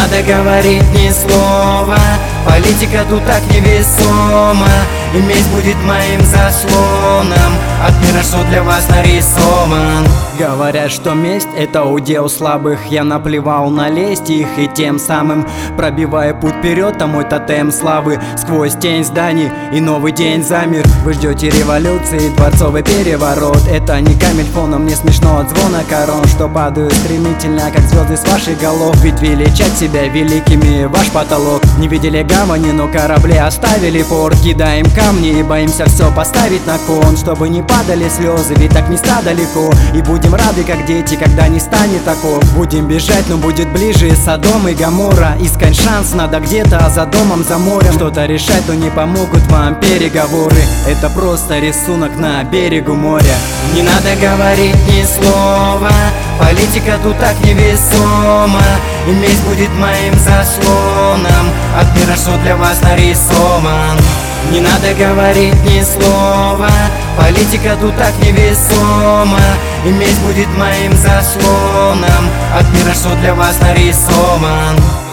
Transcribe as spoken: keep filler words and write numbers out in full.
надо говорить ни слова, политика тут так невесома, и месть будет моим заслоном от мира, что для вас нарисован. Говорят, что месть — это удел слабых. Я наплевал на лесть их и тем самым пробивая путь вперед, а мой тотем славы сквозь тень зданий, и новый день замер. Вы ждете революции, дворцовый переворот. Это не камель фоном, мне смешно от звона корон, что падают стремительно, как звезды с ваших голов. Ведь величать себя великими ваш потолок. Не видели гавани, но корабли оставили порт. Кидаем камни и боимся все поставить на кон, чтобы не падали слезы, ведь так места далеко. И будем рады, как дети, когда не станет таков. Будем бежать, но будет ближе Содом и Гоморра. Искать шанс надо где-то, а за домом, за морем что-то решать, но не помогут вам переговоры. Это просто рисунок на берегу моря. Не надо говорить ни слова, политика тут так невесома, и месть будет моим заслоном от мира, что для вас нарисован. Не надо говорить ни слова, политика тут так невесома, и месть будет моим заслоном от мира, что для вас нарисован.